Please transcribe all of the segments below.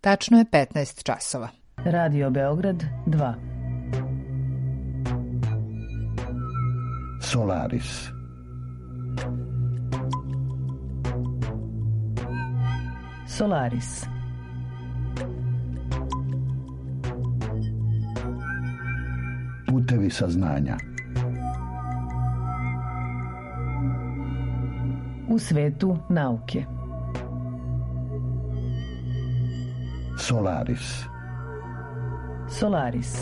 Tačno je 15 časova. Radio Beograd 2. Solaris. Solaris. Putevi saznanja. U svetu nauke. Solaris. Solaris.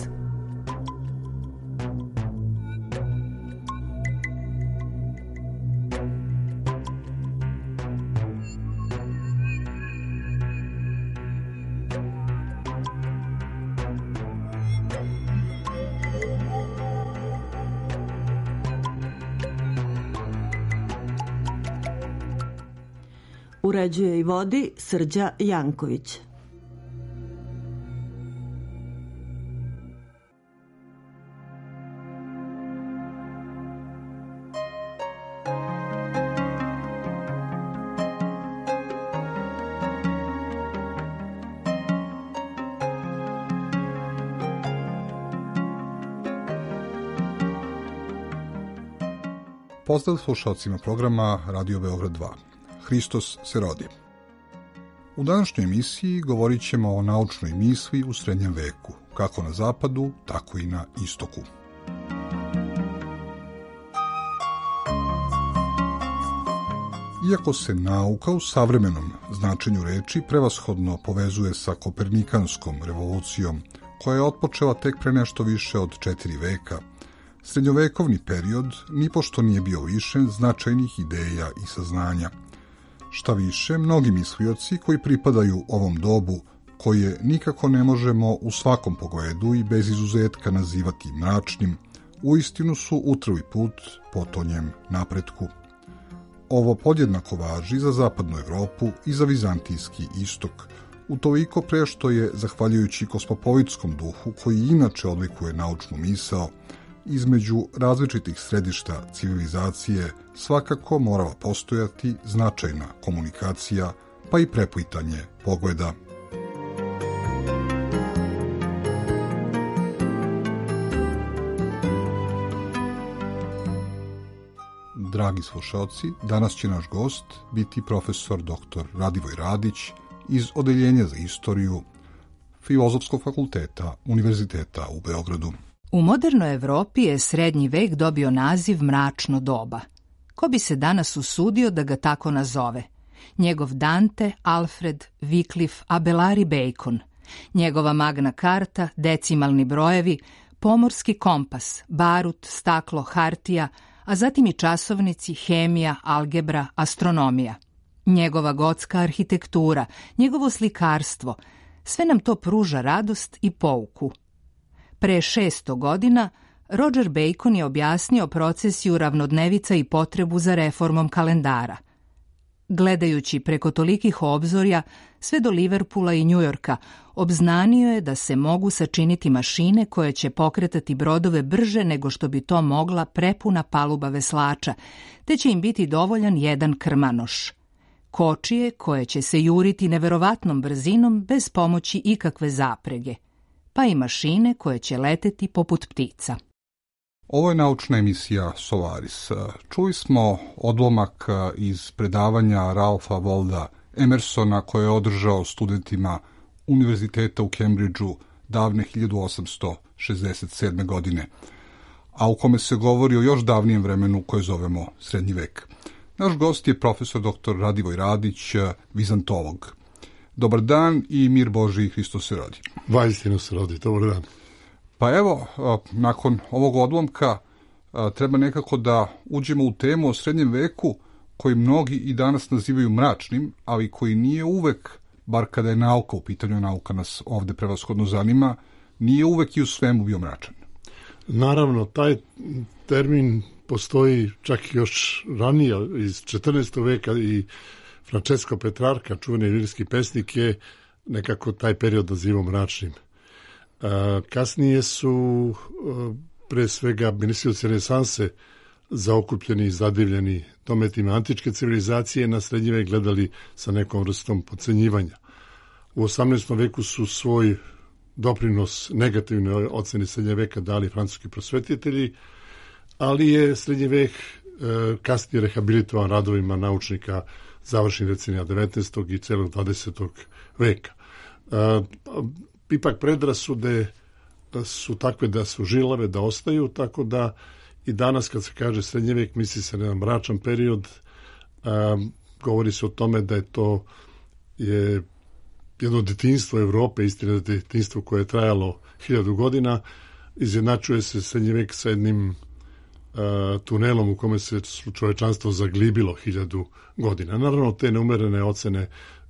Uređuje i vodi Srđa Janković. Pozdrav slušalcima programa Radio Beograd 2. Hristos se rodi. U današnjoj emisiji govorit ćemo o naučnoj misli u srednjem veku, kako na zapadu, tako i na istoku. Iako se nauka u savremenom značenju reči prevashodno povezuje sa kopernikanskom revolucijom, koja je otpočela tek pre nešto više od 4 veka, srednjovekovni period nipošto nije bio lišen značajnih ideja i saznanja. Šta više, mnogi mislioci koji pripadaju ovom dobu, koje nikako ne možemo u svakom pogledu i bez izuzetka nazivati mračnim, uistinu su utrli put potonjem napretku. Ovo podjednako važi za zapadnu Evropu i za vizantijski istok, utoliko pre što je, zahvaljujući kosmopolitskom duhu koji inače odlikuje naučnu misao, između različitih središta civilizacije svakako morala postojati značajna komunikacija, pa i preplitanje pogleda. Dragi slušalci, danas će naš gost biti profesor dr. Radivoj Radić iz Odeljenja za istoriju Filozofskog fakulteta Univerziteta u Beogradu. U modernoj Evropi je srednji vek dobio naziv mračno doba. Ko bi se danas usudio da ga tako nazove? Njegov Dante, Alfred, Wycliffe, Abelard i Bacon. Njegova Magna Carta, decimalni brojevi, pomorski kompas, barut, staklo, hartija, a zatim i časovnici, hemija, algebra, astronomija. Njegova gotska arhitektura, njegovo slikarstvo, sve nam to pruža radost i pouku. Pre 600 godina Roger Bacon je objasnio procesiju ravnodnevica i potrebu za reformom kalendara. Gledajući preko tolikih obzorja, sve do Liverpoola i Njujorka, obznanio je da se mogu sačiniti mašine koje će pokretati brodove brže nego što bi to mogla prepuna paluba veslača, te će im biti dovoljan jedan krmanoš. Kočije koje će se juriti neverovatnom brzinom bez pomoći ikakve zaprege, pa i mašine koje će leteti poput ptica. Ovo je naučna emisija Solaris. Čuli smo odlomak iz predavanja Ralpha Walda Emersona koje je održao studentima Univerziteta u Cambridgeu davne 1867. godine, a u kome se govori o još davnijem vremenu koje zovemo srednji vek. Naš gost je profesor dr. Radivoj Radić, vizantolog. Dobar dan i mir Božiji, Hristos se rodi. Vaistinu se rodi, dobar dan. Pa evo, nakon ovog odlomka treba nekako da uđemo u temu o srednjem veku koji mnogi i danas nazivaju mračnim, ali koji nije uvek, bar kada je nauka u pitanju, nauka nas ovde prevashodno zanima, nije uvek i u svemu bio mračan. Naravno, taj termin postoji čak još ranije, iz 14. veka i Francesco Petrarca, čuveni lirski pesnik, je nekako taj period nazivao mračnim. Kasnije su pre svega mislioci renesanse zaokupljeni i zadivljeni dometima antičke civilizacije na srednji vek gledali sa nekom vrstom podcenjivanja. U 18. veku su svoj doprinos negativne ocene srednjeg veka dali francuski prosvetitelji, ali je srednji vek kasnije rehabilitovan radovima naučnika završnih decenija 19. i celog 20. veka. Ipak predrasude su takve da su žilave, da ostaju, tako da i danas kad se kaže srednji vek misli se na jedan mračan period, govori se o tome da je to jedno detinjstvo Evrope, istina detinjstvo koje je trajalo 1000 godina, izjednačuje se srednji vek sa jednim tunelom u kome se čovečanstvo zaglibilo 1000 godina. Naravno, te neumerene ocene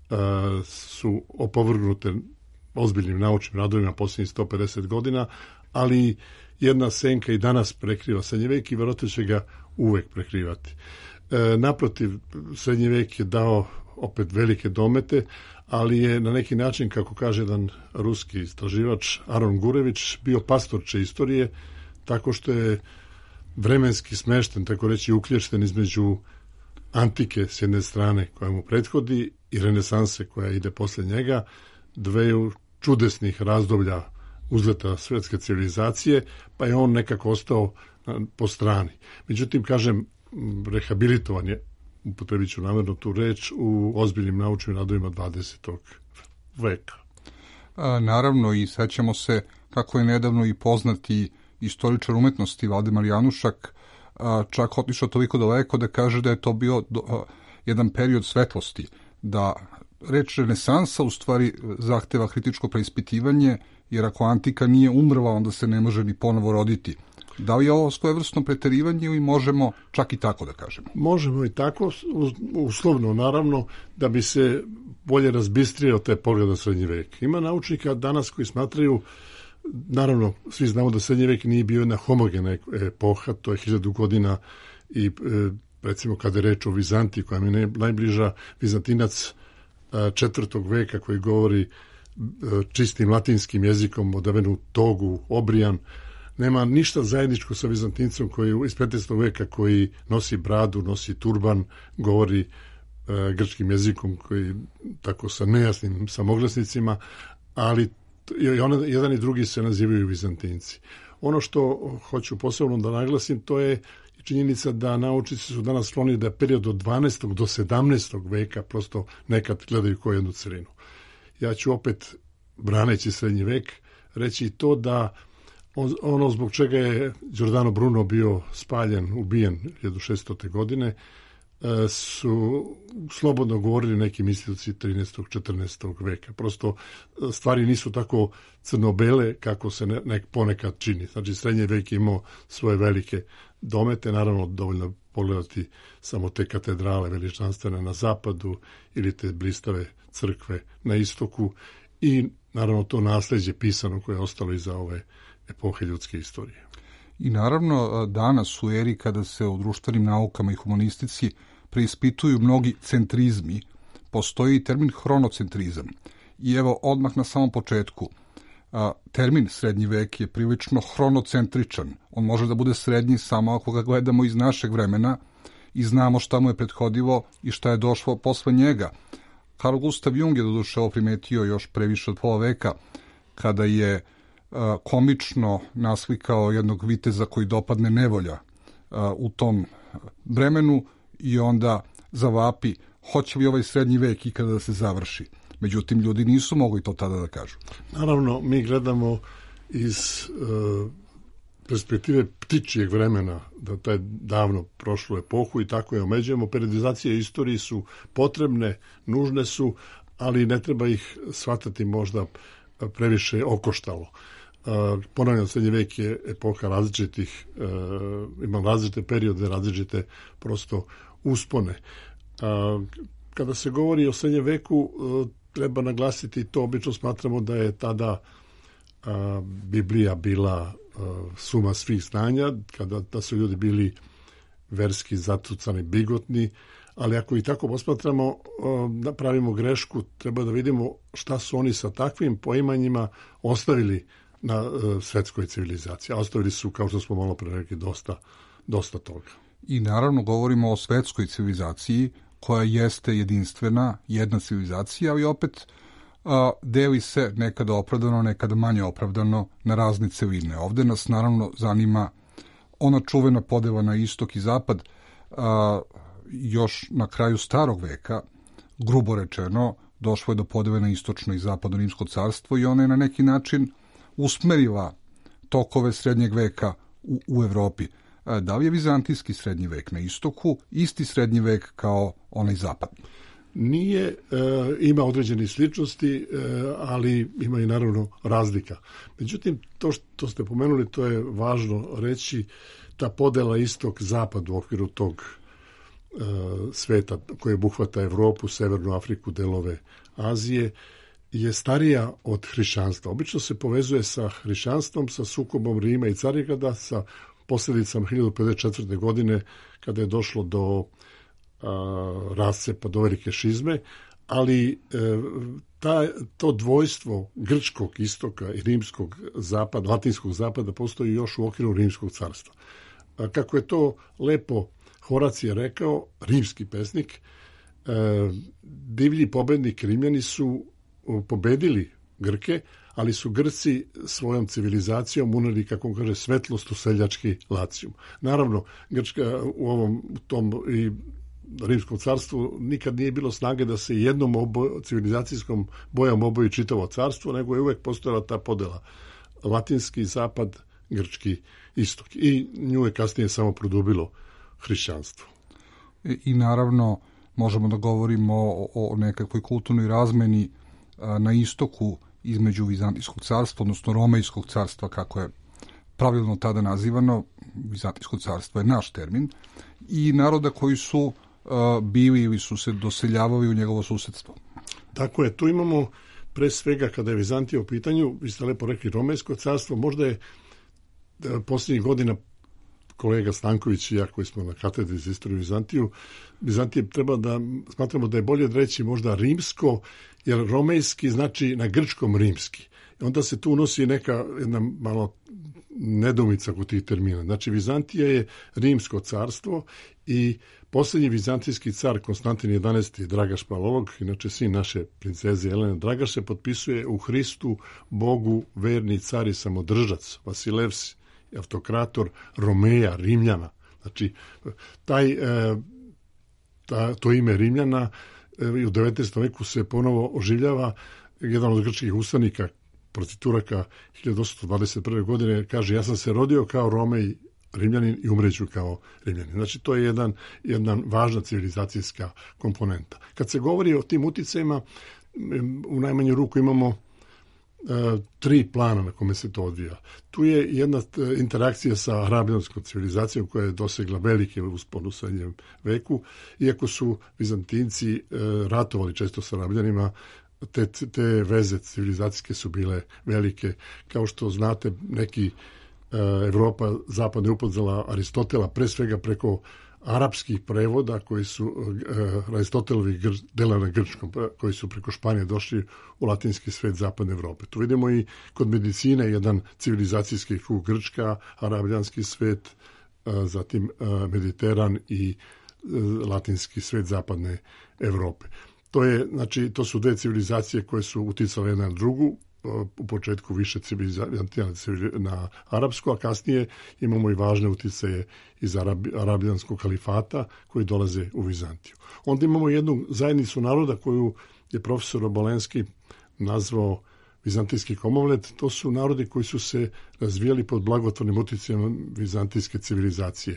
su opovrgnute ozbiljnim naučnim radovima posljednjih 150 godina, ali jedna senka i danas prekriva srednji vek i verovatno će ga uvek prekrivati. Naprotiv, srednji vek je dao opet velike domete, ali je na neki način, kako kaže jedan ruski istraživač Aron Gurević, bio pastorče istorije, tako što je vremenski smešten, tako reći uklješten između antike s jedne strane koja mu prethodi i renesanse koja ide posle njega, dveju čudesnih razdoblja uzleta svetske civilizacije, pa je on nekako ostao po strani. Međutim, kažem, rehabilitovan je, upotrebit ću namjerno tu reč, u ozbiljnim naučnim radovima 20. veka. Naravno, i sećamo se kako je nedavno i poznati istoričar umetnosti Valdemar Janušak čak otišao toliko daleko da kaže da je to bio jedan period svetlosti, da reč renesansa u stvari zahteva kritičko preispitivanje, jer ako antika nije umrla, onda se ne može ni ponovo roditi. Da li je ovo svojevrsno preterivanje ili možemo čak i tako da kažemo? Možemo i tako, uslovno naravno, da bi se bolje razbistrio taj pogled na srednji vek. Ima naučnika danas koji smatraju, naravno, svi znamo da srednji vek nije bio jedna homogena epoha, to je 1000 godina i recimo kada je reč o Vizantiji, koja mi je najbliža, Vizantinac 4. veka koji govori čistim latinskim jezikom, odavenu togu, obrijan, nema ništa zajedničko sa Vizantincom koji iz 15. veka koji nosi bradu, nosi turban, govori grčkim jezikom koji tako sa nejasnim samoglasnicima, ali jedan i drugi se nazivaju Vizantinci. Ono što hoću posebno da naglasim, to je činjenica da naučnici su danas skloni da period od 12. do 17. veka prosto nekad gledaju kao jednu celinu. Ja ću opet, braneći srednji vek, reći to da ono zbog čega je Giordano Bruno bio spaljen, ubijen 1600. godine, su slobodno govorili neki mislioci 13. 14. veka. Prosto stvari nisu tako crno-bele kako se ponekad čini. Znači, srednji vek je imao svoje velike domete, naravno dovoljno pogledati samo te katedrale veličanstvene na zapadu ili te blistave crkve na istoku i naravno to nasleđe pisano koje je ostalo iza ove epohe ljudske istorije. I naravno danas u eri kada se u društvenim naukama i humanistici preispituju mnogi centrizmi, postoji i termin hronocentrizam. I evo odmah na samom početku, termin srednji vek je prilično hronocentričan. On može da bude srednji samo ako ga gledamo iz našeg vremena i znamo šta mu je prethodilo i šta je došlo posle njega. Carl Gustav Jung je doduše ovo primetio još previše od pola veka, kada je komično naslikao jednog viteza koji dopadne nevolja u tom vremenu i onda zavapi hoće li ovaj srednji vek ikada da se završi. Međutim, ljudi nisu mogli to tada da kažu. Naravno, mi gledamo iz perspektive ptičijeg vremena, da taj davno prošlu epohu i tako je omeđujemo. Periodizacije istorije su potrebne, nužne su, ali ne treba ih shvatati možda previše okoštalo. Ponavljam, srednji vek je epoha različitih, ima različite periode, različite prosto uspone. Kada se govori o srednjem veku, treba naglasiti to, obično smatramo da je tada Biblija bila suma svih znanja, da su ljudi bili verski zatucani, bigotni, ali ako i tako posmatramo, pravimo grešku, treba da vidimo šta su oni sa takvim poimanjima ostavili na svetskoj civilizaciji. A ostavili su, kao što smo malo pre rekli, dosta toga. I naravno govorimo o svetskoj civilizaciji koja jeste jedinstvena, jedna civilizacija, ali opet deli se nekada opravdano, nekada manje opravdano na razne celine. Ovde nas naravno zanima ona čuvena podela na istok i zapad, još na kraju starog veka, grubo rečeno, došlo je do podele na istočno i zapadno rimsko carstvo i ona je na neki način usmerila tokove srednjeg veka u Evropi. Da li je vizantijski srednji vek na istoku isti srednji vek kao onaj zapadni? Nije, ima određene sličnosti, ali ima i naravno razlika. Međutim, to što ste pomenuli, to je važno reći, ta podela istok-zapad u okviru tog sveta koji obuhvata Evropu, Severnu Afriku, delove Azije, je starija od hrišćanstva. Obično se povezuje sa hrišćanstvom, sa sukobom Rima i Carigrada, sa posljedicama 1054. godine kada je došlo do rascepa, do velike šizme, ali to dvojstvo grčkog istoka i rimskog zapada, latinskog zapada postoji još u okviru rimskog carstva. Kako je to lepo Horacije rekao, rimski pesnik, divlji pobednik Rimljani su pobedili Grke, ali su Grci svojom civilizacijom uneli, kako on kaže, svetlost u seljački Lacijum. Naravno, Grčka u tom i rimskom carstvu nikad nije bilo snage da se jednom civilizacijskom bojom oboji čitavo carstvo, nego je uvek postojala ta podela. Latinski zapad, grčki istok. I nju je kasnije samo produbilo hrišćanstvo. I naravno možemo da govorimo o nekakvoj kulturnoj razmeni na istoku između Vizantijskog carstva, odnosno Romejskog carstva, kako je pravilno tada nazivano. Vizantijsko carstvo je naš termin, i naroda koji su bili ili su se doseljavali u njegovo susedstvo. Tako je, tu imamo pre svega kada je Vizantija u pitanju, vi ste lepo rekli Romejsko carstvo, možda je posljednjih godina kolega Stanković i ja koji smo na katedri za istoriju Vizantije treba da smatramo da je bolje reći možda rimsko, jer romejski znači na grčkom rimski. I onda se tu unosi jedna malo nedoumica kod tih termina. Znači, Vizantija je rimsko carstvo i posljednji vizantijski car Konstantin XI. Dragaš Palolog, inače sin naše princeze Jelene Dragaš, se potpisuje u Hristu, Bogu, verni car i samodržac, Vasilevs, autokrator Romeja, Rimljana. Znači, to ime Rimljana u 19. veku se ponovo oživljava. Jedan od grčkih ustanika protiv Turaka 1821. godine kaže: ja sam se rodio kao Romej, Rimljanin, i umreću kao Rimljanin. Znači, to je jedna važna civilizacijska komponenta. Kad se govori o tim uticajima, u najmanju ruku imamo 3 plana na kome se to odvija. Tu je jedna interakcija sa arabljanskom civilizacijom koja je dosegla velike uspon u srednjem veku, iako su Vizantinci ratovali često sa Arabljanima, te veze civilizacijske su bile velike. Kao što znate, Evropa zapadno je upoznala Aristotela pre svega preko arapskih prevoda koji su Aristotelovih dela na grčkom, koji su preko Španije došli u latinski svet zapadne Evrope. Tu vidimo i kod medicine jedan civilizacijski krug Grčka, arabljanski svet, zatim Mediteran i latinski svet zapadne Evrope. To su 2 civilizacije koje su uticale jedna na drugu, u početku više na arapsko, a kasnije imamo i važne uticaje iz arabljanskog kalifata koji dolaze u Vizantiju. Onda imamo jednu zajednicu naroda koju je profesor Obolenski nazvao vizantijski komovlet. To su narodi koji su se razvijali pod blagotvornim uticajem vizantijske civilizacije.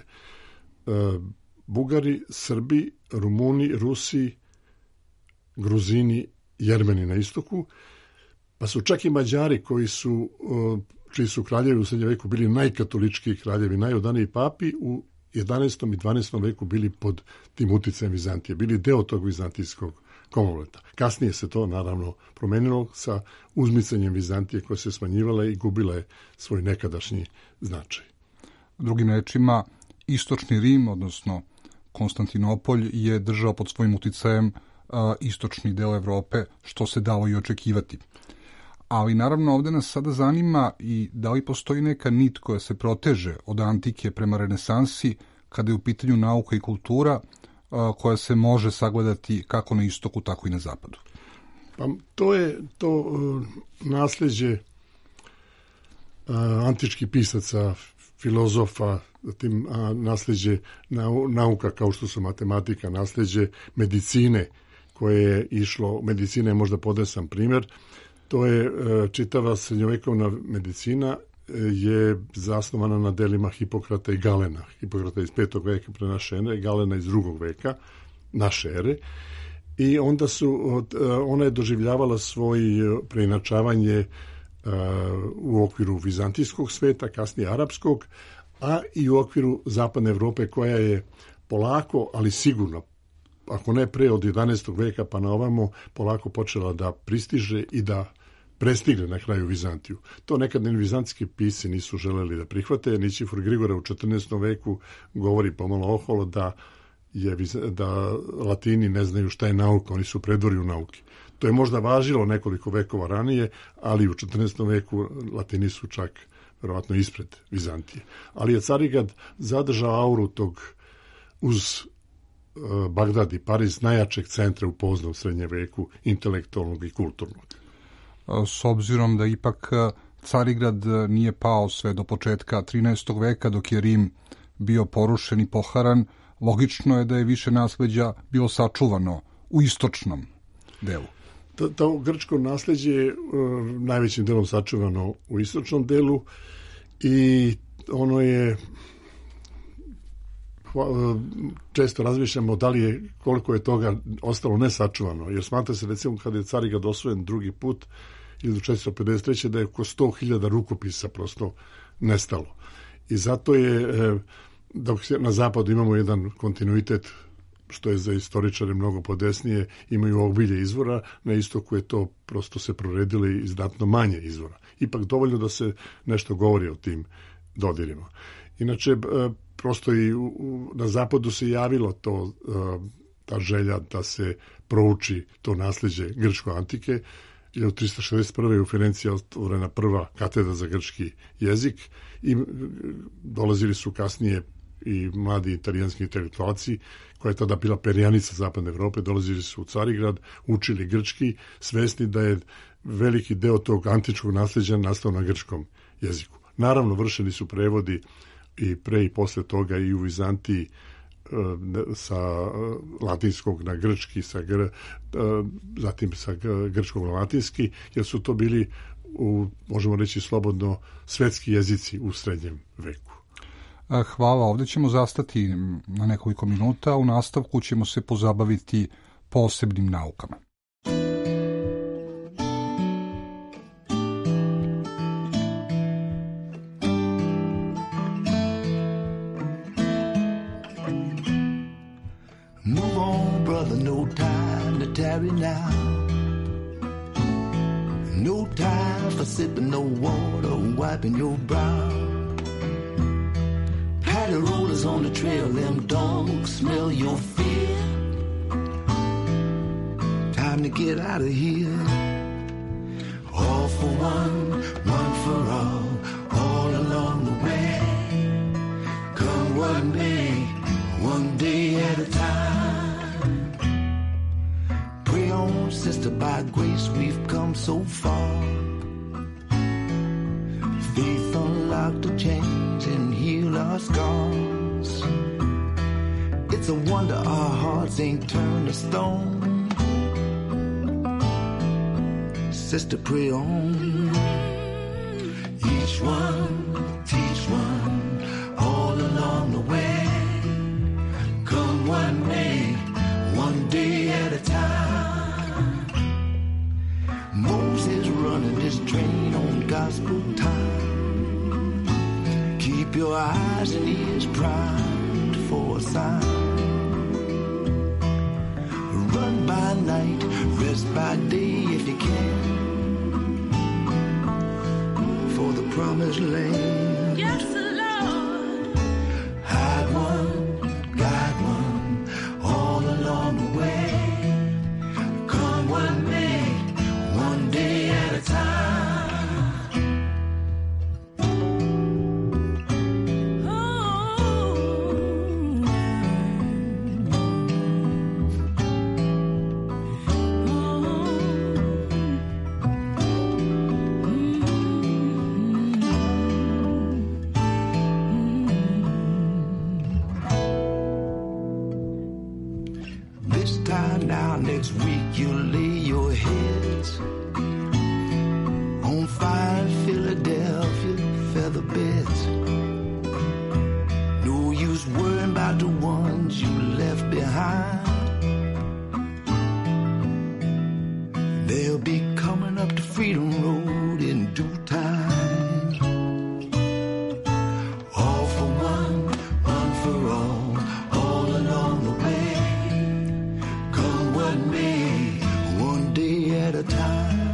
Bugari, Srbi, Rumuni, Rusi, Gruzini, Jermeni na istoku, pa su čak i Mađari čiji su kraljevi u srednjem veku bili najkatoličkiji kraljevi, najodaniji papi, u 11. i 12. veku bili pod tim uticajem Vizantije, bili deo tog vizantijskog komovleta. Kasnije se to naravno promenilo sa uzmicanjem Vizantije koja se smanjivala i gubila je svoj nekadašnji značaj. Drugim rečima, istočni Rim, odnosno Konstantinopolj, je držao pod svojim uticajem istočni deo Evrope, što se dalo i očekivati. Ali naravno ovdje nas sada zanima i da li postoji neka nit koja se proteže od antike prema renesansi kada je u pitanju nauka i kultura koja se može sagledati kako na istoku, tako i na zapadu. Pa to je to nasljeđe antičkih pisaca, filozofa, zatim nasljeđe nauka kao što su matematika, nasljeđe medicine koje je išlo, medicina je možda podesan primjer, to je čitava srednjovekovna medicina je zasnovana na delima Hipokrata i Galena. Hipokrata iz 5. veka pre naše ere, Galena iz 2. veka naše ere. I onda ona je doživljavala svoje preinačavanje u okviru vizantijskog sveta, kasnije arapskog, a i u okviru zapadne Evrope koja je polako, ali sigurno, ako ne pre od 11. veka pa na ovamo, polako počela da pristiže i da prestigne na kraju Vizantiju. To nekad ni vizantijski pisci nisu želeli da prihvate. Nićifor Grigore u 14. veku govori pomalo oholo da Latini ne znaju šta je nauka, oni su predvorju nauke. To je možda važilo nekoliko vekova ranije, ali u 14. veku Latini su čak verovatno ispred Vizantije. Ali je Carigrad zadržao auru tog uz Bagdad i Pariz najjačeg centra u poznom srednjem veku, intelektualnog i kulturnog. S obzirom da ipak Carigrad nije pao sve do početka 13. veka dok je Rim bio porušen i poharan, logično je da je više nasleđa bilo sačuvano u istočnom delu. To grčko nasleđe je najvećim delom sačuvano u istočnom delu i ono je, često razmišljamo da li je, koliko je toga ostalo nesačuvano, jer smatra se recimo kada je Carigrad osvojen drugi put 1453. da je oko 100.000 rukopisa prosto nestalo. I zato je, dok na zapadu imamo jedan kontinuitet, što je za istoričare mnogo podesnije, imaju obilje izvora, na istoku je to prosto se proredilo i znatno manje izvora. Ipak dovoljno da se nešto govori o tim dodirima. Inače, prosto i na zapadu se javilo to, ta želja da se prouči to nasljeđe grčko antike. 1361. u Firenciji je otvorena prva katedra za grčki jezik i dolazili su kasnije i mladi italijanski intelektualci, koja je tada bila perjanica zapadne Evrope, dolazili su u Carigrad, učili grčki, svesni da je veliki deo tog antičkog nasljeđa nastao na grčkom jeziku. Naravno, vršeni su prevodi i pre i posle toga i u Vizantiji sa latinskog na grčki, zatim sa grčkog na latinski, jer su to bili, možemo reći slobodno, svetski jezici u srednjem veku. Hvala, ovdje ćemo zastati na nekoliko minuta, u nastavku ćemo se pozabaviti posebnim naukama. Move on, brother, no time to tarry now. No time for sipping no water, wiping your brow. The rollers on the trail, them dogs smell your fear. Time to get out of here. All for one, one for all along the way. Come what may, one day at a time. Pray on, sister, by grace we've come so far. Faith unlocked the chains and healed our scars. It's a wonder our hearts ain't turned to stone. Sister, pray on. Each one, teach one, all along the way. Come one may, one day at a time. Moses running his train on gospel time. Keep your eyes and ears primed for a sign. Run by night, rest by day if you can. For the promised land. Yes, Lord. Hide one, guide one, all along the way. Come one may, one day at a time. feather beds. No use worrying about the ones you left behind. They'll be coming up the Freedom Road in due time. All for one, one for all along the way. Come what may, one day at a time.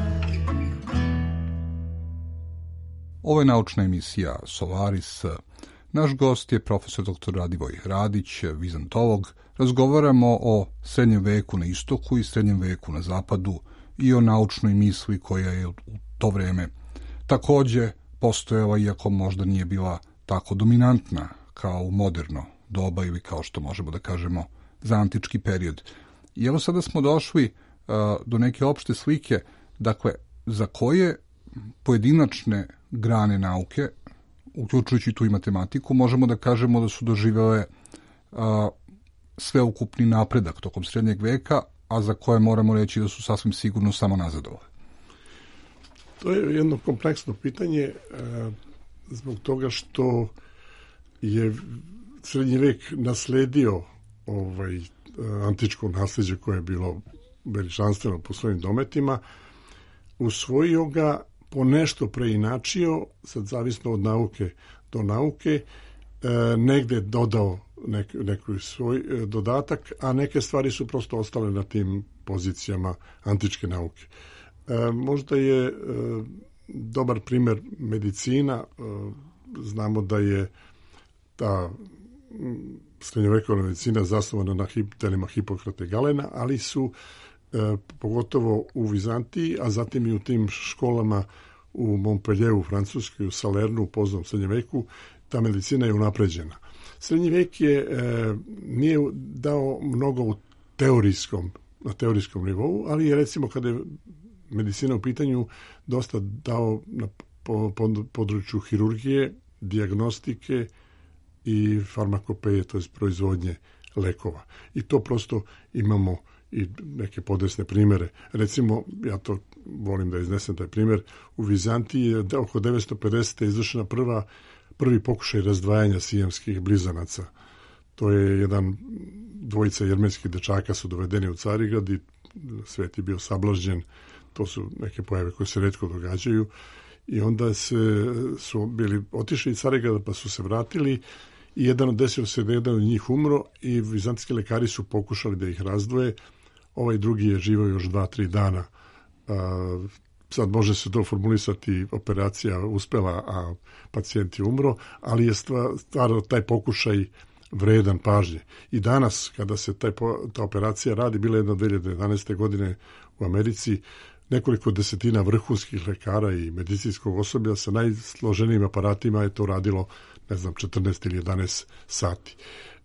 Ovo je naučna emisija Solaris. Naš gost je profesor dr. Radivoj Radić, vizantolog. Razgovaramo o srednjem veku na istoku i srednjem veku na zapadu i o naučnoj misli koja je u to vreme takođe postojala, iako možda nije bila tako dominantna kao u moderno doba ili kao što možemo da kažemo za antički period. I evo sada smo došli do neke opšte slike, dakle, za koje pojedinačne grane nauke, uključujući tu i matematiku, možemo da kažemo da su doživele sveukupni napredak tokom srednjeg veka, a za koje moramo reći da su sasvim sigurno samo nazadovale. To je jedno kompleksno pitanje zbog toga što je srednji vek nasledio antičko nasleđe koje je bilo veličanstveno po svojim dometima, usvojio ga, ponešto preinačio, sad zavisno od nauke do nauke, negde dodao neki svoj dodatak, a neke stvari su prosto ostale na tim pozicijama antičke nauke. Možda je dobar primer medicina. Znamo da je ta srednjovekovna medicina zasnovana na delima Hipokrata i Galena, ali su pogotovo u Vizantiji, a zatim i u tim školama u Montpellieru, u Francuskoj, u Salernu, u poznom srednjem veku, ta medicina je unapređena. Srednji vek nije dao mnogo na teorijskom nivou, ali je recimo kada je medicina u pitanju dosta dao na području hirurgije, dijagnostike i farmakopeje, to je proizvodnje lekova. I to prosto imamo i neke podesne primere. Recimo, ja to volim da iznesem taj primer, u Vizantiji je oko 950. izvršena prvi pokušaj razdvajanja sijamskih blizanaca. To je dvojica jermenskih dečaka su dovedeni u Carigrad i svet je bio sablažđen. To su neke pojave koje se retko događaju. I onda su bili otišli iz Carigrada pa su se vratili i desio se da jedan od njih umro i vizantijski lekari su pokušali da ih razdvoje. Ovaj drugi je živio još 2-3 dana. Sad može se to formulisati, operacija uspela, a pacijent je umro, ali je stvarno taj pokušaj vredan pažnje. I danas, kada se ta operacija radi, bila je 2011. godine u Americi, nekoliko desetina vrhunskih lekara i medicinskog osoblja sa najsloženijim aparatima je to radilo, 14 ili 11 sati.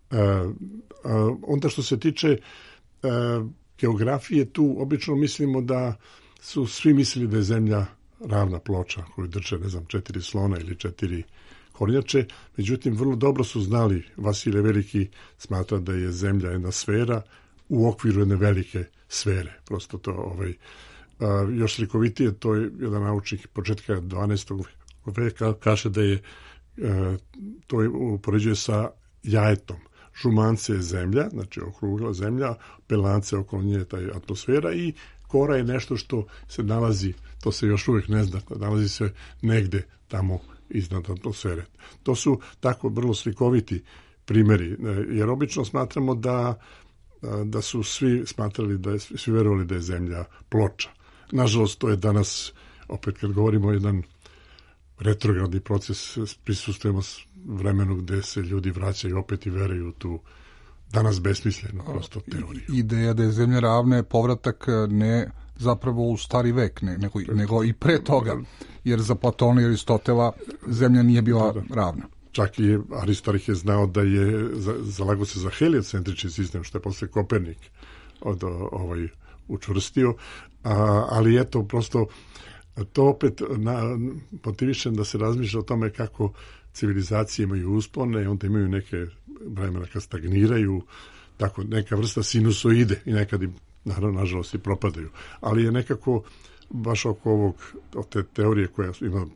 Onda što se tiče geografije, tu obično mislimo da su svi mislili da je zemlja ravna ploča koju drže, 4 slona ili 4 kornjače. Međutim, vrlo dobro su znali, Vasilije Veliki smatra da je zemlja jedna sfera u okviru jedne velike sfere. Prosto to još slikovitije, to je jedan naučnik početka 12. veka, kaže da je to upoređuje sa jajetom. Žumance je zemlja, znači okrugla zemlja, pelance okolo nje je taj atmosfera i kora je nešto što se nalazi, to se još uvijek ne zna, nalazi se negde tamo iznad atmosfere. To su tako vrlo slikoviti primjeri, jer obično smatramo da su svi smatrali, svi verovali da je zemlja ploča. Nažalost, to je danas, opet kad govorimo jedan retrogradni proces, prisustujemo vremenu gde se ljudi vraćaju opet i veruju tu danas besmisleno prosto teoriju. Ideja da je zemlja ravna je povratak ne zapravo u stari vek, nego i pre toga, jer za Platona i Aristotela zemlja nije bila ravna. Čak i Aristarh je znao da je zalagao se za heliocentrični sistem, što je posle Kopernik učvrstio, ali eto, prosto to opet motivišem da se razmišlja o tome kako civilizacije imaju uspone, onda imaju neke vremena kad stagniraju, tako neka vrsta sinusoide i nekad im, nažalost, i propadaju. Ali je nekako baš oko te teorije koja ima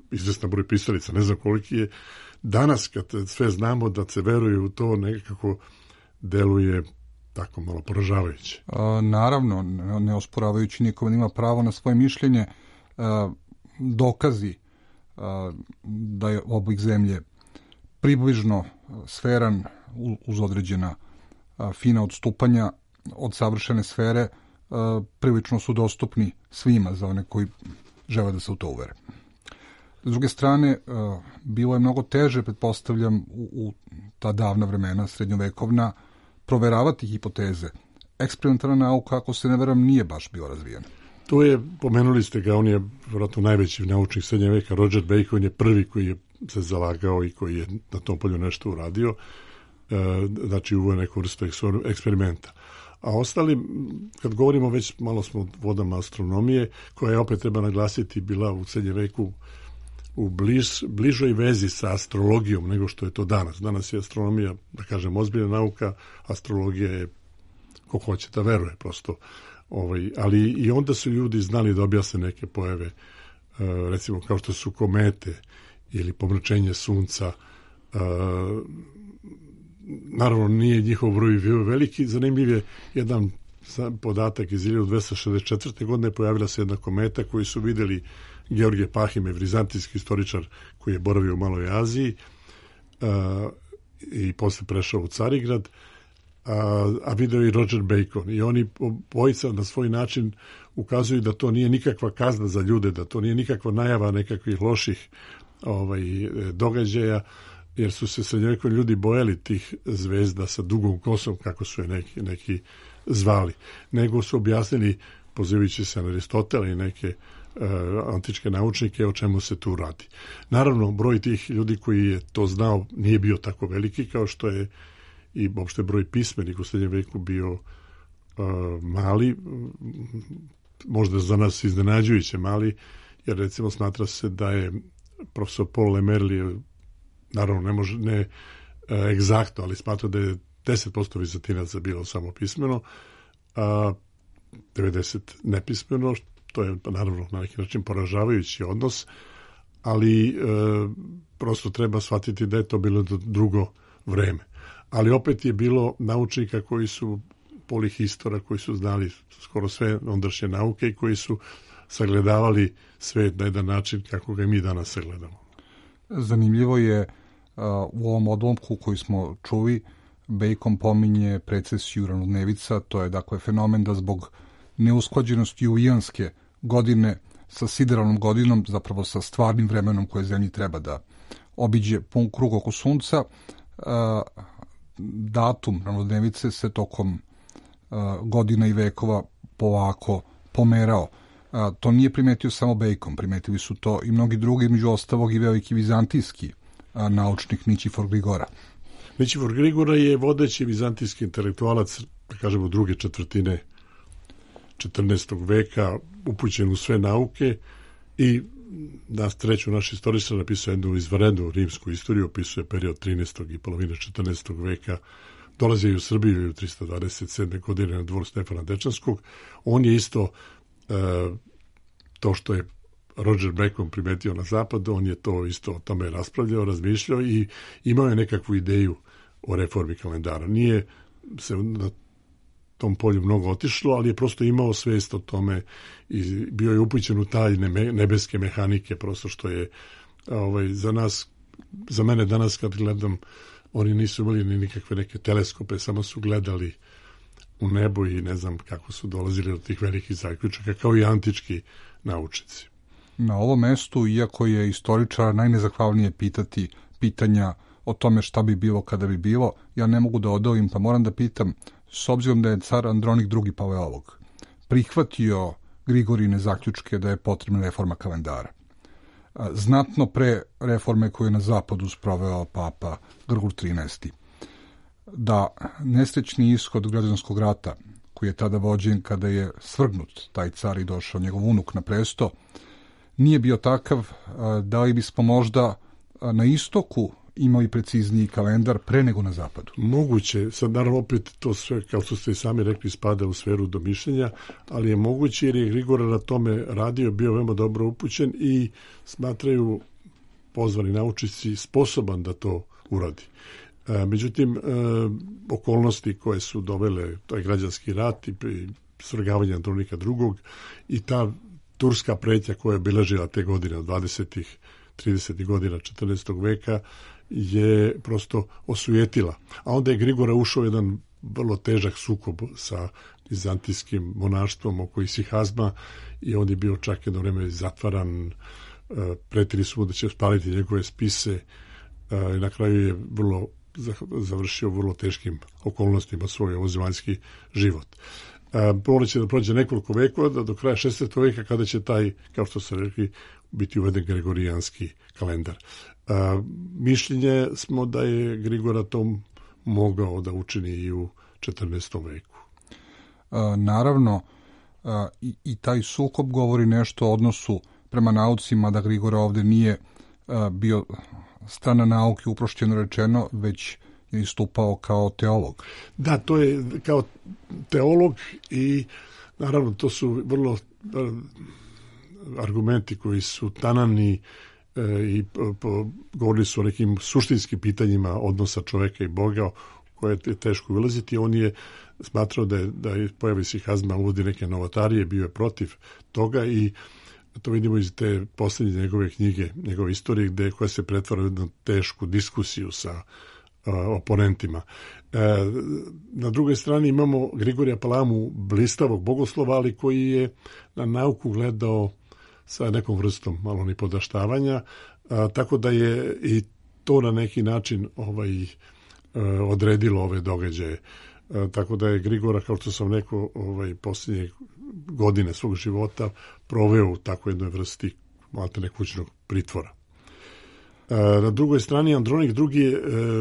izvestan broj pisalica, ne znam koliki je. Danas, kad sve znamo da se veruje u to, nekako deluje tako malo poražavajuće. Naravno, ne osporavajući nikome ima pravo na svoje mišljenje, dokazi da je oblik zemlje približno sferan uz određena fina odstupanja od savršene sfere prilično su dostupni svima za one koji žele da se u to uvere. S druge strane, bilo je mnogo teže, pretpostavljam, u ta davna vremena, srednjovekovna, proveravati hipoteze. Eksperimentalna nauka, ako se ne veram, nije baš bila razvijena. To je, pomenuli ste ga, on je vjerojatno najveći naučnik srednjeg veka, Roger Bacon je prvi koji je se zalagao i koji je na tom polju nešto uradio, znači uveo neku vrstu eksperimenta. A ostali, kad govorimo već malo smo vodama astronomije, koja je, opet treba naglasiti, bila u srednjem veku u bližoj vezi sa astrologijom nego što je to danas. Danas je astronomija, da kažem, ozbiljna nauka, astrologija je ko hoće da veruje prosto. Ali i onda su ljudi znali da objasne neke pojave, recimo kao što su komete ili pomračenje sunca. Naravno, nije njihov broj bio veliki. Zanimljiv je jedan podatak iz 1264. godine, pojavila se jedna kometa koju su vidjeli Georgije Pahime, vizantijski istoričar koji je boravio u Maloj Aziji i posle prešao u Carigrad, a video i Roger Bacon. I oni obojica na svoj način ukazuju da to nije nikakva kazna za ljude, da to nije nikakva najava nekakvih loših događaja, jer su se srednjovekovni ljudi bojali tih zvezda sa dugom kosom, kako su je neki zvali. Nego su objasnili, pozivajući se na Aristotela i neke antičke naučnike, o čemu se tu radi. Naravno, broj tih ljudi koji je to znao nije bio tako veliki kao što je i uopšte broj pismenih u srednjem veku bio mali, možda za nas iznenađujuće mali, jer recimo smatra se da je profesor Paul Lemerli, naravno ne egzaktno, ali smatra da je 10% vizantinaca bilo samo pismeno, a 90% nepismeno. To je naravno na neki način poražavajući odnos, ali prosto treba shvatiti da je to bilo drugo vreme. Ali opet je bilo naučnika koji su polihistora, koji su znali skoro sve ondašnje nauke i koji su sagledavali svet na jedan način kako ga mi danas sagledamo. Zanimljivo je u ovom odlomku koji smo čuli, Bacon pominje precesiju ravnodnevica, to je dakle fenomen da zbog neusklađenosti julijanske godine sa sideralnom godinom, zapravo sa stvarnim vremenom koje zemlji treba da obiđe pun krug oko sunca, datum ravnodnevice se tokom godina i vekova polako pomerao. To nije primetio samo Bacon, primetili su to i mnogi drugi, među ostalog i veliki vizantijski naučnik Nikifor Grigora. Nikifor Grigora je vodeći vizantijski intelektualac, da kažemo, druge četvrtine 14. veka, upućen u sve nauke i na sreću naš istoričar napisao jednu izvanrednu rimsku istoriju, opisuje period 13. i polovine 14. veka, dolazi u Srbiju u 327. godine na dvor Stefana Dečanskog. On je isto to što je Roger Bacon primetio na zapadu, on je to isto o tome raspravljao, razmišljao i imao je nekakvu ideju o reformi kalendara. Nije se na tom polju mnogo otišlo, ali je prosto imao svest o tome i bio je upućen u tajne nebeske mehanike, prosto što je za mene danas kad gledam, oni nisu imali ni nikakve neke teleskope, samo su gledali u nebo i ne znam kako su dolazili do tih velikih zaključaka, kao i antički naučnici. Na ovom mestu, iako je istoričara najnezahvalnije pitati pitanja o tome šta bi bilo kada bi bilo, ja ne mogu da odolim, pa moram da pitam, s obzirom da je car Andronik II. Paleolog prihvatio Grigorine zaključke da je potrebna reforma kalendara, znatno pre reforme koju je na zapadu sproveo papa Grgur XIII. Da nesrećni ishod građanskog rata, koji je tada vođen kada je svrgnut taj car i došao njegov unuk na presto, nije bio takav, da li bismo možda na istoku imali precizniji kalendar pre nego na zapadu? Moguće, sad naravno opet to sve, kao što ste i sami rekli, spada u sferu domišljenja, ali je moguće jer je Grigora na tome radio, bio veoma dobro upućen i smatraju pozvani naučnici sposoban da to uradi. Međutim, okolnosti koje su dovele taj građanski rat i svrgavanje Andronika II. I ta turska pretnja koja je obilježila te godine od 20. 30. godina 14. veka je prosto osujetila. A onda je Grigora ušao jedan vrlo težak sukob sa vizantijskim monaštvom oko isihazma i on je bio čak jedno vreme zatvaran, pretili su mu da će spaliti njegove spise i na kraju je završio vrlo teškim okolnostima svoj ovozemaljski život. Morat će da prođe nekoliko vekova do kraja 16. veka kada će taj, kao što ste rekli, biti uveden gregorijanski kalendar. Mišljenje smo da je Grigora to mogao da učini i u 14. veku. Naravno, i taj sukob govori nešto o odnosu prema naucima, da Grigora ovde nije bio strana nauke, uprošćeno rečeno, već je istupao kao teolog. Da, to je kao teolog i naravno to su vrlo argumenti koji su tanani i govorili su o nekim suštinskim pitanjima odnosa čoveka i Boga koje je teško vylaziti. On je smatrao da je pojavi isihazma uvodi neke novotarije, bio je protiv toga i to vidimo iz te posljednje njegove knjige, njegove istorije, koja se pretvara u jednu tešku diskusiju sa oponentima. Na drugoj strani imamo Grigorija Palamu, blistavog bogoslova, ali koji je na nauku gledao sa nekom vrstom malo nipodaštavanja, tako da je i to na neki način odredilo ove događaje. Tako da je Grigora, kao što sam rekao, posljednje godine svog života proveo u takvoj jednoj vrsti maltene kućnog pritvora. Na drugoj strani Andronik II.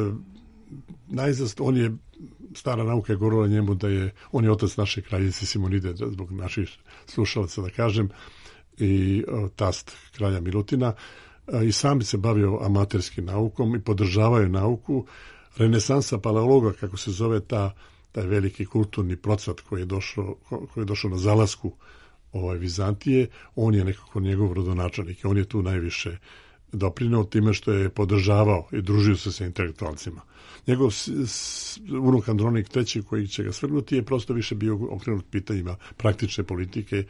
On je, stara nauka je govorila njemu da je, on je otac naše kraljice Simonide, zbog naših slušalaca da kažem, i tast kralja Milutina, i sam se bavio amaterskim naukom i podržavao je nauku. Renesansa paleologa, kako se zove taj veliki kulturni procvat koji je došao na zalasku Vizantije, on je nekako njegov rodonačelnik i on je tu najviše doprineo time što je podržavao i družio se sa intelektualcima. Njegov unuk Andronik III. Koji će ga svrgnuti je prosto više bio okrenut pitanjima praktične politike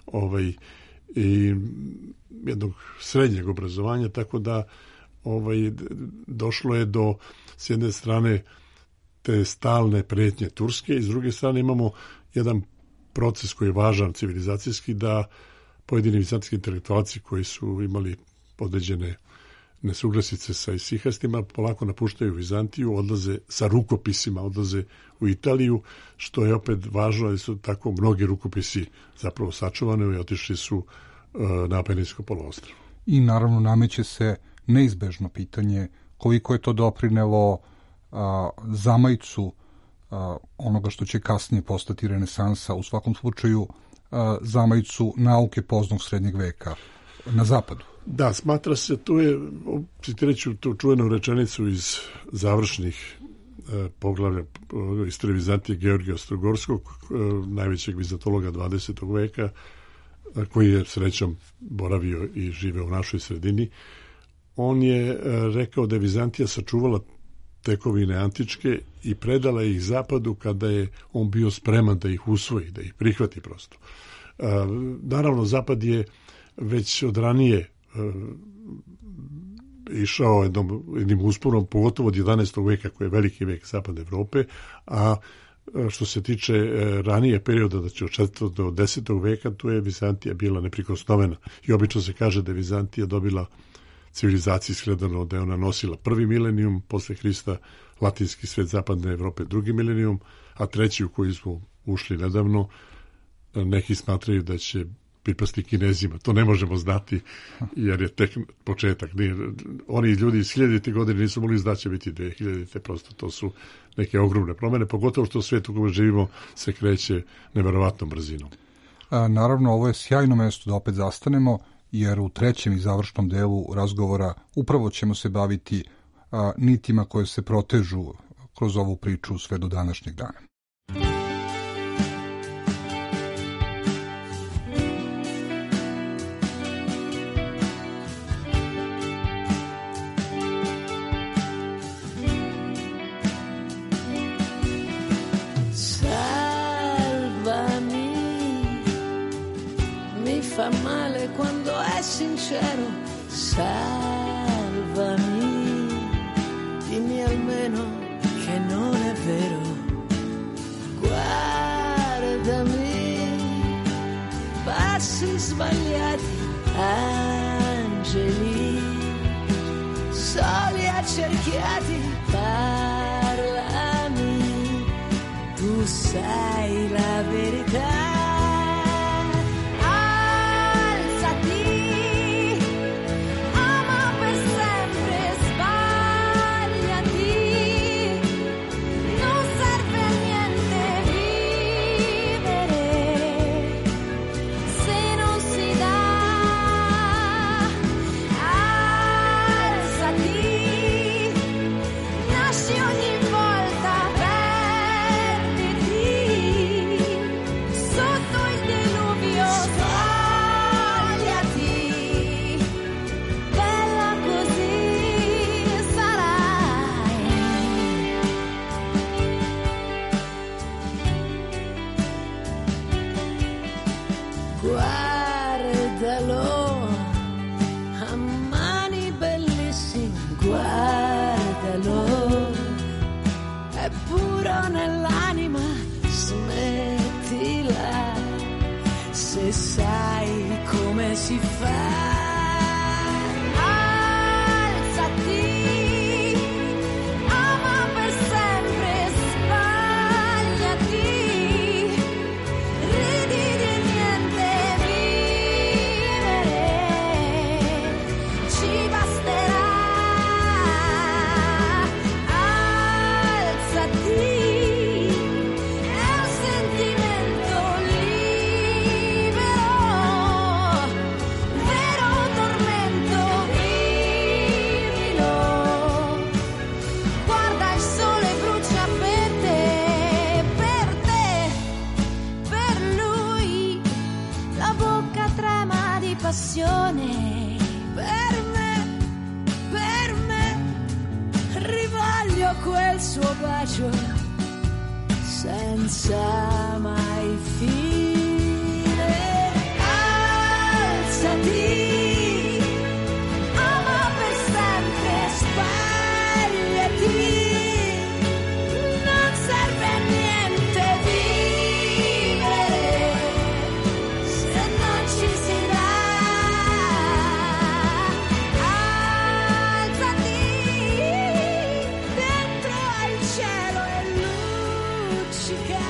i jednog srednjeg obrazovanja, tako da došlo je do, s jedne strane, te stalne pretnje Turske i s druge strane imamo jedan proces koji je važan civilizacijski, da pojedini vizantijski intelektualci koji su imali određene nesuglasice sa isihastima polako napuštaju Vizantiju, odlaze sa rukopisima, odlaze u Italiju, što je opet važno da su tako mnogi rukopisi zapravo sačuvani i otišli su na Apeninsko poluostrvo. I naravno nameće se neizbežno pitanje koliko je to doprinelo zamajcu onoga što će kasnije postati renesansa, u svakom slučaju zamajcu nauke poznog srednjeg veka na zapadu. Da, smatra se, citirat ću tu čuvenu rečenicu iz završnih poglavlja istorije Vizantije Georgija Ostrogorskog, najvećeg vizantologa 20. veka, koji je srećom boravio i živeo u našoj sredini. On je rekao da je Vizantija sačuvala tekovine antičke i predala ih zapadu kada je on bio spreman da ih usvoji, da ih prihvati prosto. Naravno, zapad je već od ranije išao jednim usporom, pogotovo od 11. veka, koji je veliki vek zapadne Evrope, a što se tiče ranije perioda, znači od 4. do 10. veka, tu je Vizantija bila neprikosnovena. I obično se kaže da je Vizantija dobila civilizacijski gledano, da je ona nosila prvi milenijum posle Hrista, latinski svet zapadne Evrope drugi milenijum, a treći u koji smo ušli nedavno, neki smatraju da će pripasti Kinezima. To ne možemo znati jer je tek početak. Oni ljudi iz 1000. godine nisu mogli znati će biti 2000. Prosto to su neke ogromne promene, pogotovo što svijet u kojem živimo se kreće neverovatnom brzinom. Naravno, ovo je sjajno mesto da opet zastanemo, jer u trećem i završnom delu razgovora upravo ćemo se baviti nitima koje se protežu kroz ovu priču sve do današnjeg dana. fa male quando è sincero. Salvami, dimmi almeno che non è vero. Guardami, passi sbagliati, angeli soli accerchiati. Parlami, tu sai la verità. Guardalo, a mani bellissime, guardalo, è puro nell'anima, smettila, se sai come si fa. Quel suo bacio senza mai fine. Alzati, ama per sempre, sbagliati, non serve a niente vivere se non ci si dà. Alzati, cielo e luccica,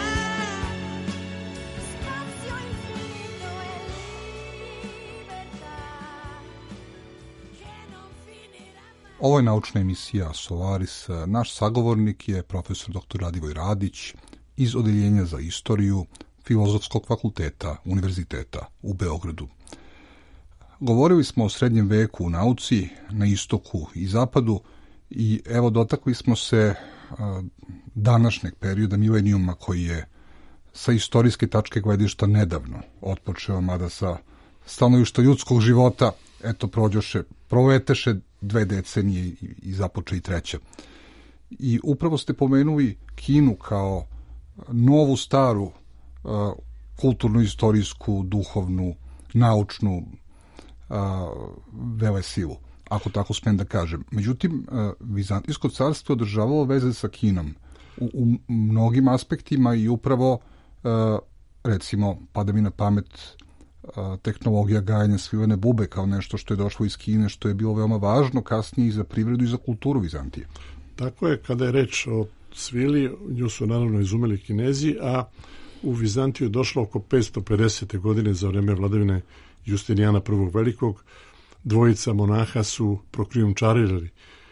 spazio infinito e libertà che non finirà mai. Ovo je naučna emisija Solaris. Naš sagovornik je profesor dr. Radivoj Radić iz Odeljenja za istoriju Filozofskog fakulteta Univerziteta u Beogradu. Govorili smo o srednjem veku u nauci, na istoku i zapadu i evo dotakli smo se današnjeg perioda milenijuma koji je sa istorijske tačke gledišta nedavno otpočeo, mada sa stanovišta ljudskog života eto proleteše 2 decenije i započe i 3. I upravo ste pomenuli Kinu kao novu staru kulturnu, istorijsku, duhovnu, naučnu velesilu, ako tako smijem da kažem. Međutim, Vizantijsko carstvo održavalo veze sa Kinom u mnogim aspektima i upravo, recimo, pada mi na pamet tehnologija gajanja svilene bube kao nešto što je došlo iz Kine, što je bilo veoma važno kasnije i za privredu i za kulturu Vizantije. Tako je, kada je reč o svili, nju su naravno izumeli Kinezi, a u Vizantiju je došlo oko 550. godine za vreme vladavine Justinijana I. Velikog. Dvojica monaha su prokrijumčarili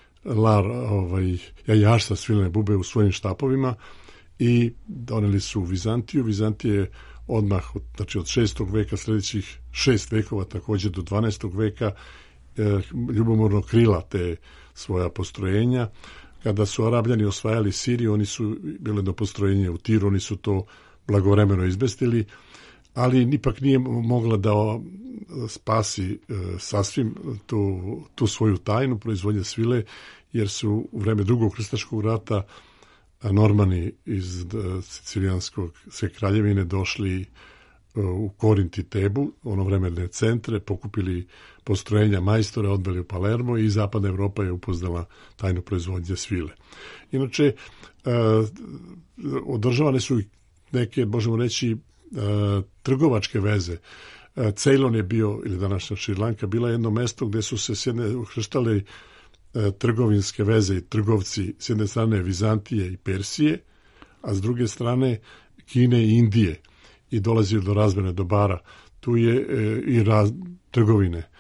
jajašca svilene bube u svojim štapovima i doneli su u Vizantiju. Vizantija je odmah, znači od 6. veka, sljedećih 6 vekova, također do 12. veka, ljubomorno krila te svoja postrojenja. Kada su Arabljani osvajali Siriju, oni su bile do postrojenja u Tiru, oni su to blagovremeno izbestili, ali ipak nije mogla da spasi sasvim tu svoju tajnu proizvodnje svile, jer su u vreme Drugog krstaškog rata Normani iz Sicilijanskog sve kraljevine došli u Korint i Tebu, ono vremene centre, pokupili postrojenja majstore, odveli u Palermo i zapadna Evropa je upoznala tajnu proizvodnje svile. Inače, održavane su neke, možemo reći, trgovačke veze. Ceylon je bio, ili današnja Šrilanka, bila jedno mesto gde su se ukrštale trgovinske veze i trgovci, s jedne strane Vizantije i Persije, a s druge strane Kine i Indije, i dolazi do razmene dobara. Tu je i trgovine.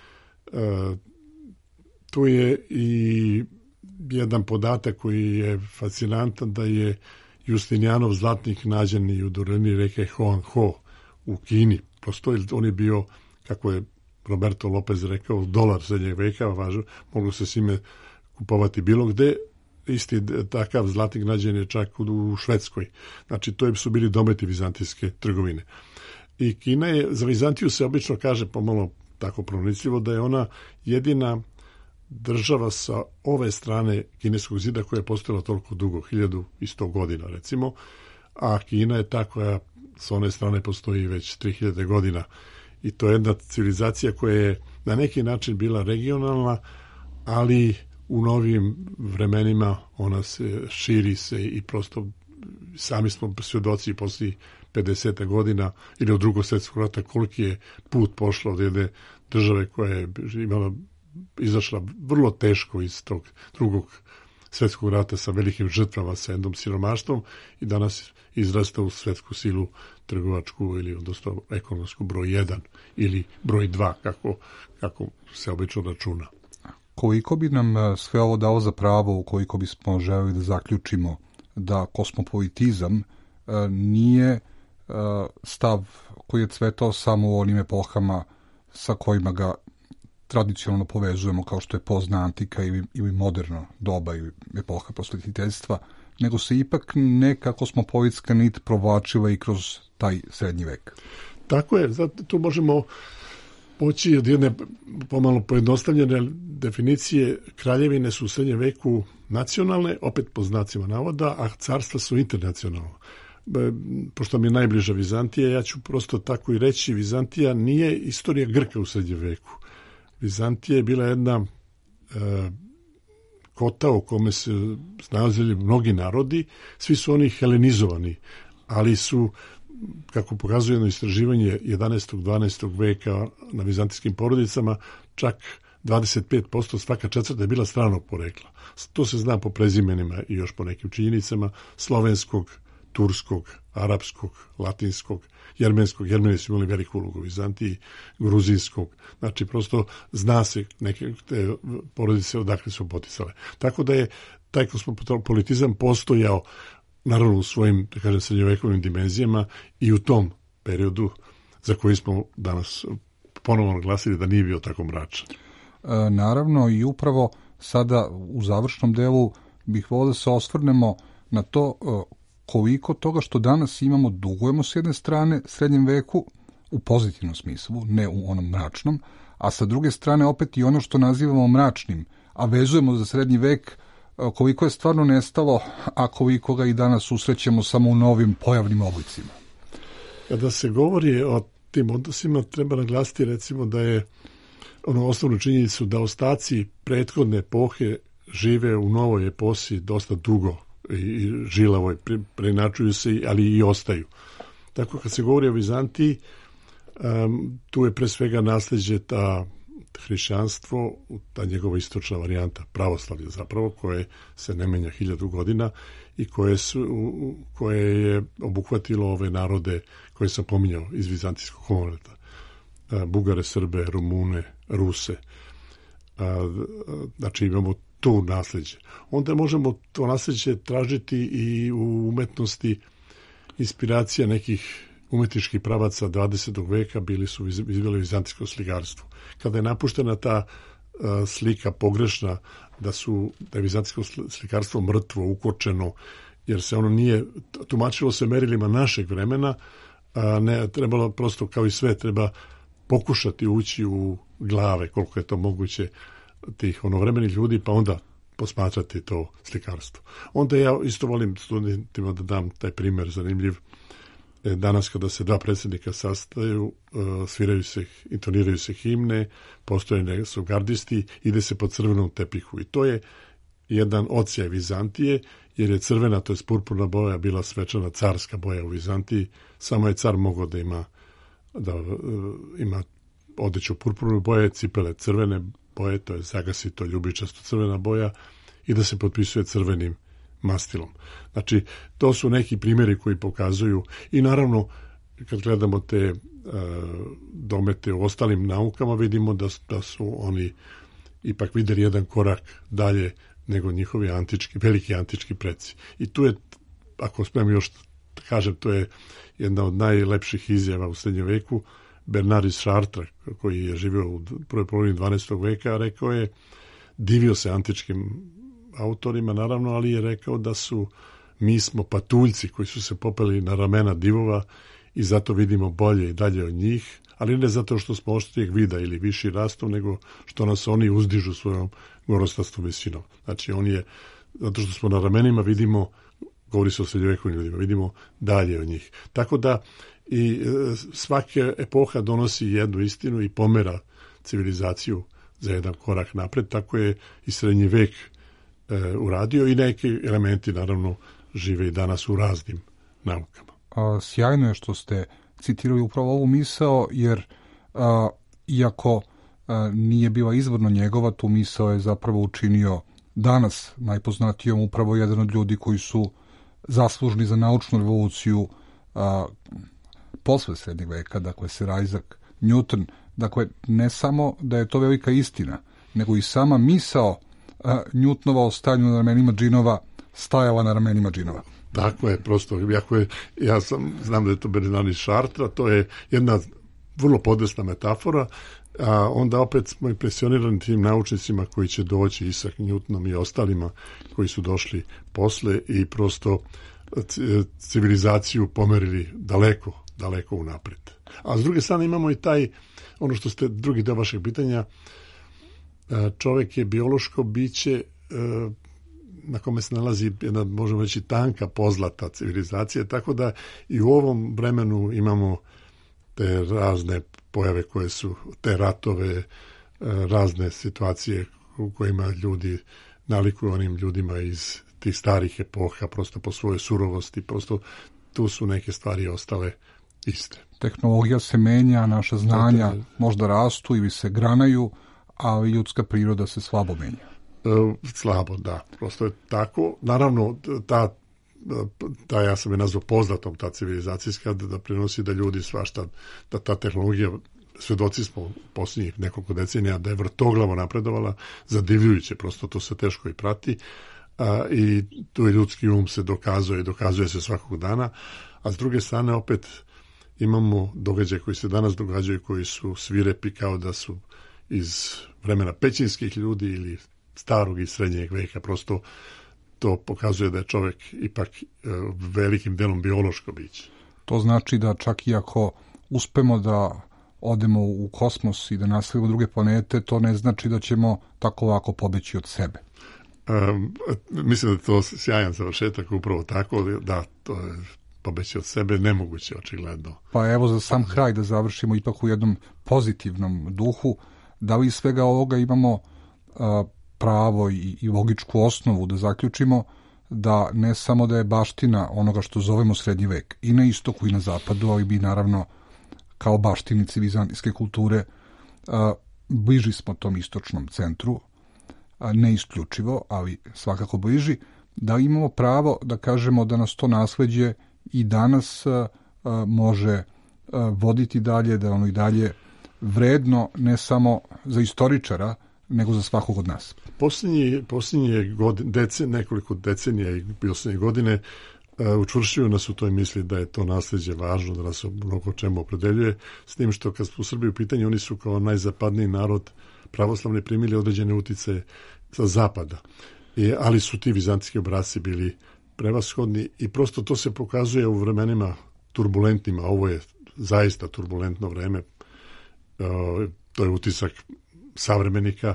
Tu je i jedan podatak koji je fascinantan, da je Justinijanov zlatnik nađen i u dolini reke Huangho u Kini. Prosto on je bio, kako je Roberto Lopez rekao, dolar srednjeg veka, važno, moglo se s ime kupovati bilo gde. Isti takav zlatnik nađen je čak u Švedskoj. Znači, to su bili dometi vizantijske trgovine. I Kina je, za Vizantiju se obično kaže, pomalo tako pronicljivo, da je ona jedina država sa ove strane kineskog zida koja je postojala toliko dugo, 1100 godina recimo, a Kina je ta koja s one strane postoji već 3000 godina. I to je jedna civilizacija koja je na neki način bila regionalna, ali u novim vremenima ona se širi se i prosto sami smo svjedoci poslije 50 godina ili od Drugog svjetskog rata koliki je put pošlo od jedne države koja je izašla vrlo teško iz tog Drugog svjetskog rata sa velikim žrtvama, sa jednom siromaštvom, i danas izrasta u svjetsku silu trgovačku ili odnosno ekonomsku broj 1 ili broj 2, kako se obično računa. Koliko bi nam sve ovo dalo za pravo, koliko bismo želeli da zaključimo da kosmopolitizam nije stav koji je cvetao samo u onim epohama sa kojima ga tradicionalno povezujemo, kao što je pozna antika ili moderno doba ili epoha prosvetiteljstva, nego se ipak neka kosmopolitska nit provlačila i kroz taj srednji vek. Tako je, zato tu možemo poći od jedne pomalo pojednostavljene definicije. Kraljevine su u srednjem veku nacionalne, opet po znacima navoda, a carstva su internacionalna. Pošto mi je najbliža Vizantija, ja ću prosto tako i reći, Vizantija nije istorija Grka u srednjem veku. Vizantija je bila jedna kota u kome se nalazili mnogi narodi, svi su oni helenizovani, ali su, kako pokazuje jedno istraživanje 11. 12. veka na vizantijskim porodicama, čak 25% svaka četvrta je bila stranog porekla. To se zna po prezimenima i još po nekim činjenicama: slovenskog, turskog, arapskog, latinskog, jermenskog. Jermeni su imali veliku ulogu u Vizantiji, gruzinskog. Znači, prosto zna se neke te porodice odakle su poticale. Tako da je taj kosmopolitizam postojao, naravno u svojim, da kažem, srednjovekovnim dimenzijama i u tom periodu za koji smo danas ponovno naglasili da nije bio tako mračan. Naravno, i upravo sada u završnom delu bih volio da se osvrnemo na to koliko toga što danas imamo dugujemo s jedne strane srednjem veku u pozitivnom smislu, ne u onom mračnom, a sa druge strane opet i ono što nazivamo mračnim, a vezujemo za srednji vek, koliko je stvarno nestalo, a koliko ga i danas susrećemo samo u novim pojavnim oblicima. Kada se govori o tim odnosima, treba naglasiti recimo da je osnovnu činjenicu da ostaci prethodne epohe žive u novoj eposi dosta dugo i žilavoj, preinačuju se, ali i ostaju. Tako kad se govori o Vizantiji, tu je pre svega nasleđe ta hrišćanstvo, ta njegova istočna varijanta, pravoslavlje zapravo, koje se ne menja 1000 godina i koje je obuhvatilo ove narode koje sam pominjao iz vizantijskog komunita. Bugare, Srbe, Rumune, Ruse. Znači imamo to nasleđe. Onda možemo to nasleđe tražiti i u umetnosti. Inspiracija nekih umetničkih pravaca 20. veka izbilo vizantijsko slikarstvo. Kada je napuštena ta slika pogrešna da je vizantijsko slikarstvo mrtvo, ukočeno, jer se ono nije tumačilo se merilima našeg vremena, ne trebalo prosto kao i sve, treba pokušati ući u glave koliko je to moguće tih onovremenih ljudi, pa onda posmatrati to slikarstvo. Onda ja isto volim studentima da dam taj primjer zanimljiv. Danas kada se dva predsjednika sastaju, sviraju se, intoniraju se himne, postojene su gardisti, ide se po crvenom tepihu. I to je jedan odsjaj Vizantije, jer je crvena, to je purpurna boja, bila svečana carska boja u Vizantiji. Samo je car mogao da ima odeću purpurnu boje, cipele crvene boje, to je zagasito, ljubičasto crvena boja, i da se potpisuje crvenim mastilom. Znači, to su neki primjeri koji pokazuju, i naravno, kad gledamo te domete u ostalim naukama, vidimo da su oni ipak vidjeli jedan korak dalje nego njihovi veliki antički preci. I tu je, ako smijem još kažem, to je jedna od najlepših izjava u srednjem veku. Bernard iz Chartres, koji je živio u prvoj polovini 12. veka, rekao je, divio se antičkim autorima, naravno, ali je rekao da mi smo patuljci koji su se popeli na ramena divova i zato vidimo bolje i dalje od njih, ali ne zato što smo oštrijeg vida ili viši rastu, nego što nas oni uzdižu svojom gorostastom visinom. Znači, zato što smo na ramenima vidimo, govori se o srednjovekovnim ljudima, vidimo dalje od njih. Tako da i svaka epoha donosi jednu istinu i pomera civilizaciju za jedan korak napred, tako je i srednji vek uradio, i neki elementi naravno žive i danas u raznim naukama. Sjajno je što ste citirali upravo ovu misao, jer iako nije bila izvorno njegova, tu misao je zapravo učinio danas najpoznatijom upravo jedan od ljudi koji su zaslužni za naučnu revoluciju posle srednjeg veka, dakle Sir Isaac Newton. Dakle, ne samo da je to velika istina, nego i sama misao Newtonova o stanju na ramenima džinova stajala na ramenima džinova. Tako je, prosto, znam da je to Bernard iz Chartres, to je jedna vrlo podesna metafora, a onda opet smo impresionirani tim naučnicima koji će doći, Isaac Newtonom i ostalima koji su došli posle i prosto civilizaciju pomerili daleko unapred. A s druge strane imamo i ono što ste, drugi deo vašeg pitanja, čovjek je biološko biće na kome se nalazi jedna, možemo reći, tanka pozlata civilizacije, tako da i u ovom vremenu imamo te razne pojave koje su, te ratove, razne situacije u kojima ljudi nalikuju onim ljudima iz tih starih epoha, prosto po svojoj surovosti, prosto tu su neke stvari ostale iste. Tehnologija se menja, naša znanja možda rastu ili se granaju, ali ljudska priroda se slabo menja. Slabo, da. Prosto je tako. Naravno, ja sam je nazvao pozlatom, ta civilizacijska, da prinosi da ljudi svašta, da ta tehnologija, svedoci smo posljednjih nekoliko decenija, da je vrtoglavo napredovala, zadivljujuće, prosto to se teško i prati, i tu je ljudski um se dokazuje i dokazuje se svakog dana, a s druge strane opet imamo događaje koji se danas događaju, koji su svirepi kao da su iz vremena pećinskih ljudi ili starog i srednjeg veka. Prosto to pokazuje da je čovjek ipak velikim delom biološko biće. To znači da čak i ako uspemo da odemo u kosmos i da naselimo druge planete, to ne znači da ćemo tako lako pobeći od sebe. Mislim da je to sjajan završetak, upravo tako, da, to je pobeći od sebe nemoguće, očigledno. Pa evo, za sam kraj da završimo ipak u jednom pozitivnom duhu, da li iz svega ovoga imamo pravo i logičku osnovu da zaključimo da ne samo da je baština onoga što zovemo srednji vek i na istoku i na zapadu, ali bi naravno kao baštinici vizantijske kulture bliži smo tom istočnom centru, ne isključivo, ali svakako bliži, da imamo pravo da kažemo da nas to nasleđe i danas može voditi dalje, da ono i dalje vredno ne samo za istoričara, nego za svakog od nas. Posljednje nekoliko decenija i posljednje godine učvršćuju nas u toj misli da je to nasleđe važno, da nas mnogo čemu opredeljuje, s tim što kad su u Srbiji u pitanju, oni su kao najzapadniji narod pravoslavni primili određene utice sa zapada. Ali su ti vizantijski obrasci bili prevashodni i prosto to se pokazuje u vremenima turbulentnima. Ovo je zaista turbulentno vreme. To je utisak savremenika.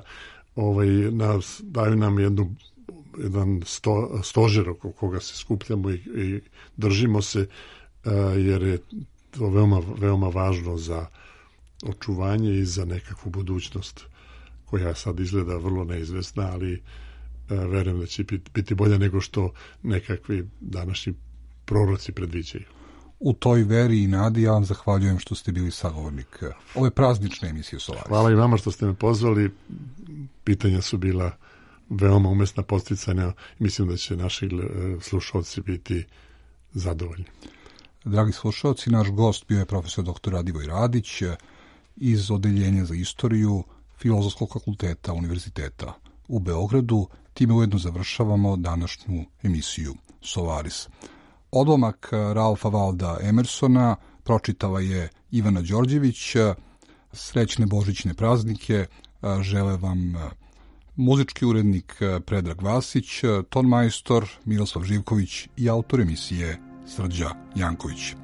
Daju nam jedan stožer oko koga se skupljamo i držimo se, jer je to veoma, veoma važno za očuvanje i za nekakvu budućnost koja sad izgleda vrlo neizvesna, ali verujem da će biti bolja nego što nekakvi današnji proroci predviđaju. U toj veri i nadi ja vam zahvaljujem što ste bili sagovornik ove praznične emisije Solaris. Hvala i vama što ste me pozvali. Pitanja su bila veoma umesna, podsticanja. Mislim da će naši slušalci biti zadovoljni. Dragi slušalci, naš gost bio je profesor dr. Radivoj Radić iz Odeljenja za istoriju Filozofskog fakulteta Univerziteta u Beogradu. Time ujedno završavamo današnju emisiju Solaris. Odlomak Ralfa Valda Emersona pročitala je Ivana Đorđević. Srećne božićne praznike žele vam muzički urednik Predrag Vasić, ton majstor Miroslav Živković i autor emisije Srđa Janković.